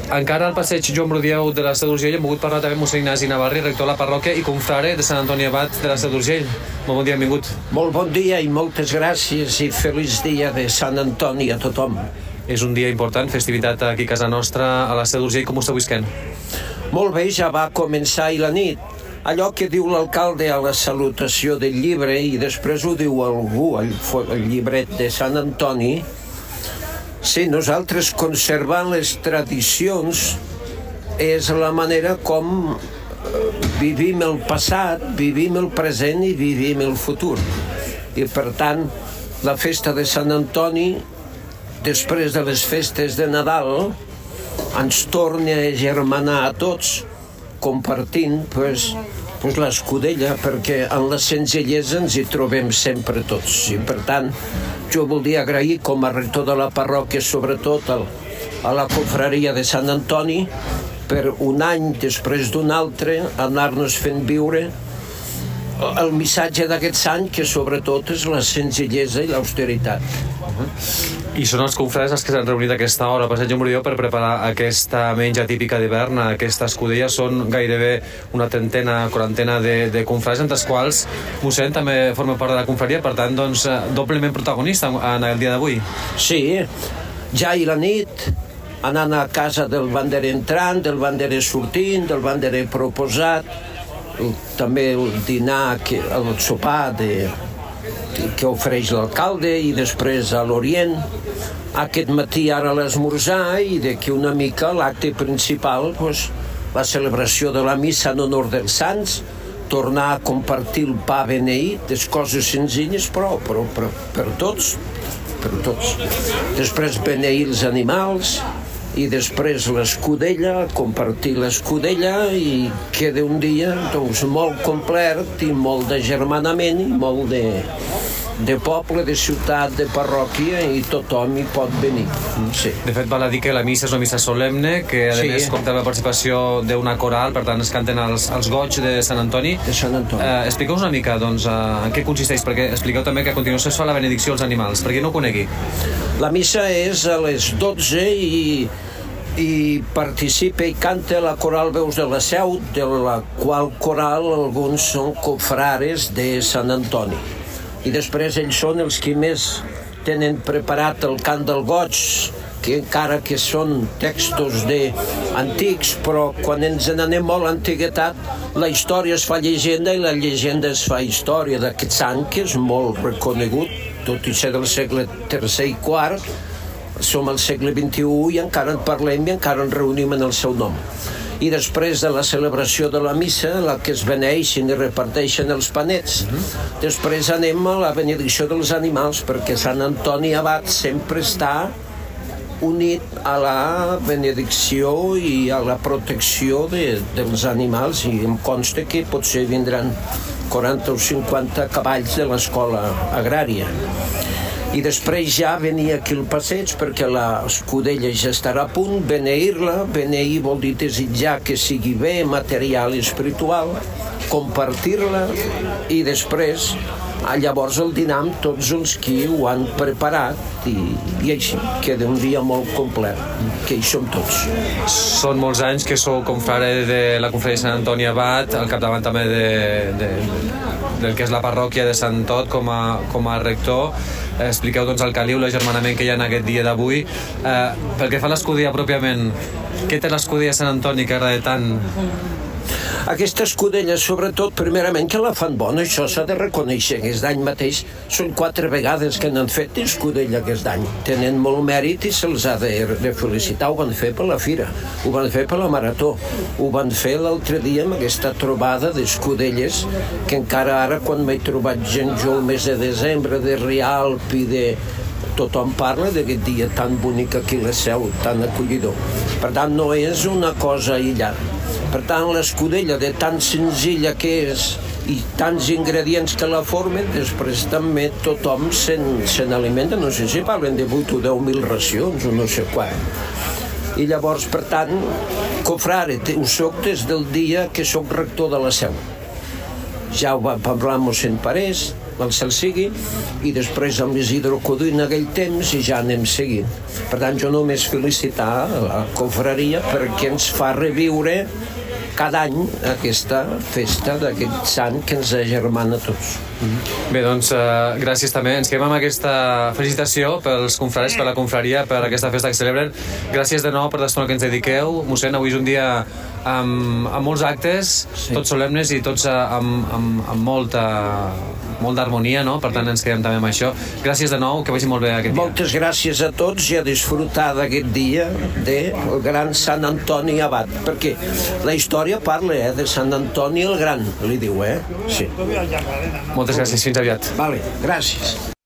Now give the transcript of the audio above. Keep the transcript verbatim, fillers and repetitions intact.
encara al passeig Joan Brodieu de la Seu d'Urgell hem volgut parlar també amb mossèn Ignasi Navarri, rector de la parròquia i confrare de Sant Antoni Abat de la Seu d'Urgell. Molt bon dia, benvingut. Molt bon dia i moltes gràcies i feliç dia de Sant Antoni a tothom. És un dia important, festivitat aquí a casa nostra, a la Seu d'Urgell. Com ho esteu visquent? Molt bé, ja va començar i la nit. Allò que diu l'alcalde a la salutació del llibre i després ho diu algú, el, el llibret de Sant Antoni. Sí, nosaltres conservant les tradicions és la manera com vivim el passat, vivim el present i vivim el futur. I per tant, la festa de Sant Antoni, després de les festes de Nadal, ens torna a germanar a tots, compartint pues, pues l'escudella, perquè en la senzillesa ens hi trobem sempre tots. I per tant, jo voldria agrair com a rector de la parròquia, sobretot al, a la confraria de Sant Antoni, per un any després d'un altre anar-nos fent viure el missatge d'aquest any, que sobretot és la senzillesa i l'austeritat. I són els confrares els que s'han reunit a aquesta hora al passeig Joan Brodieu per preparar aquesta menja típica d'hivern, aquesta escudella. Són gairebé una trentena, quarantena de, de confrares, entre els quals mossèn també forma part de la confraria, per tant, doncs, doblement protagonista en el dia d'avui. Sí, ja i la nit, anant a casa del banderer entrant, del banderer sortint, del banderer proposat, també el dinar, el sopar de, que ofereix l'alcalde i després a l'Orient. Aquest matí ara l'esmorzar i d'aquí una mica l'acte principal, pues, la celebració de la missa en honor dels sants, tornar a compartir el pa beneït, les coses senzilles, però, però, però per tots, per tots. Després beneir els animals i després l'escudella, compartir l'escudella i queda un dia doncs, molt complet i molt de germanament i molt de, de poble, de ciutat, de parròquia i tothom hi pot venir. Sí. De fet, val a dir que la missa és una missa solemne, que a sí. més compta amb la participació d'una coral, per tant es canten els, els goig de Sant Antoni. De Sant Antoni. Eh, expliqueu-nos una mica doncs, uh, en què consisteix, perquè expliqueu també que a continuació es fa la benedicció als animals, per qui no ho conegui. La missa és a les dotze i, i participa i canta la coral Veus de la Seu, de la qual coral alguns són confrares de Sant Antoni. I després ells són els que més tenen preparat el cant del goig, que encara que són textos de antics, però quan ens n'anem molt a antiguitat, la història es fa llegenda i la llegenda es fa història d'aquest sant, que és molt reconegut, tot i ser del segle tercer i quart, som al segle vint-i-u i encara en parlem i encara en reunim en el seu nom. I després de la celebració de la missa, la que es beneixen i reparteixen els panets. Després anem a la benedicció dels animals, perquè Sant Antoni Abat sempre està unit a la benedicció i a la protecció de, dels animals, i em consta que potser vindran quaranta o cinquanta cavalls de l'escola agrària. I després ja venia aquí el passeig perquè l'escudella ja estarà a punt, beneir-la, beneir vol dir desitjar que sigui bé, material i espiritual, compartir-la i després llavors el dinar amb tots els que ho han preparat i, i així queda un dia molt complet, que hi som tots. Són molts anys que sou confrare de la confraria de Sant Antoni Abat, al capdavant també de, de, del que és la parròquia de Sant Tot com a, com a rector. Expliqueu doncs el caliu, l'agermanament que hi ha en aquest dia d'avui. Eh, pel que fa a l'escudella pròpiament, què té l'escudella Sant Antoni que agrada tant? Aquesta escudella, sobretot, primerament, que la fan bona, això s'ha de reconèixer. Aquest any mateix són quatre vegades que n'han fet d'escudella aquest any. Tenen molt mèrit i se'ls ha de, de felicitar. Ho van fer per la fira, ho van fer per la marató, ho van fer l'altre dia amb aquesta trobada d'escudelles, que encara ara, quan m'he trobat gent jo el mes de desembre, de Rialp i de... tothom parla d'aquest dia tan bonic aquí a la Seu, tan acollidor. Per tant, no és una cosa aïllada. Per tant, l'escudella, de tan senzilla que és i tants ingredients que la formen, després també tothom se n'alimenta. No sé si parlen de vuit o deu mil racions o no sé quan. I llavors, per tant, confrare, ho soc des del dia que soc rector de la Seu. Ja ho va parlar mossèn Parés, el cel sigui, i després amb l'Isidro Codú en aquell temps i ja anem seguint. Per tant, jo només felicitar la confraria perquè ens fa reviure cada any aquesta festa d'aquest sant que ens agermana a tots. Bé, doncs, uh, gràcies també. Ens quedem amb aquesta felicitació pels confrares, per la confraria, per aquesta festa que celebren. Gràcies de nou per l'estona que ens dediqueu. Mossèn, avui és un dia amb, amb molts actes, sí. Tots solemnes i tots amb, amb, amb molta, molt d'harmonia, no? Per tant, ens quedem també amb això. Gràcies de nou, que vagi molt bé aquest dia. Moltes gràcies a tots i a disfrutar d'aquest dia del gran Sant Antoni Abat, perquè la història parla eh, de Sant Antoni el Gran, li diu, eh? Sí. Moltes gràcies, fins aviat. Vale, gràcies.